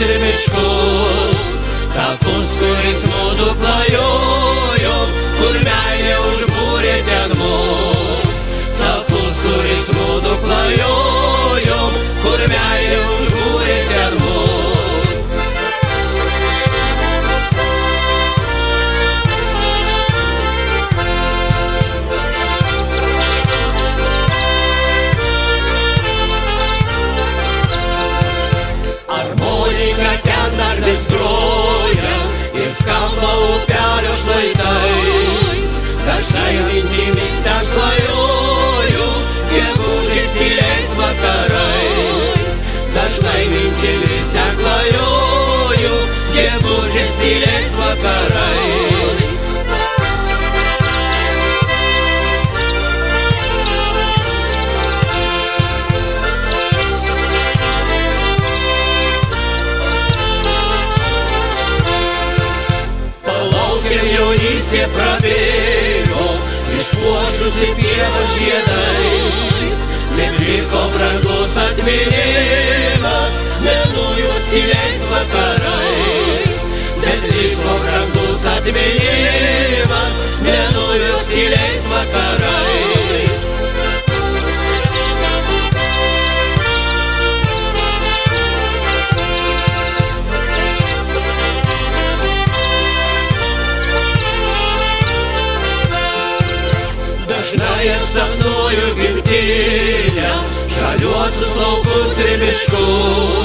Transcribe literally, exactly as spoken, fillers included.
ir miškus, takus, kuris mūdu klajojom, kur meilė užbūrė ten mus. Takus, kuris mūdu klajojom, kur meilė užbūrė ten mus. Armonika ten dar vis groja ir skamba upelio šlaitais. Dažnai mintimis ten klajoju, gegužės tyliais vakarais. Dažnai mintimis ten klajoju, gegužės tyliais vakarais. Jaunystė prabėgo, išpuošusi pievą žiedais, bet liko brangus atminimas mėnulės tyliais vakarais. Bet liko brangus atminimas mėnulės tyliais vakarais. Dažnai aš sapnuoju gimtinę, žaliuosius laukus ir miškus.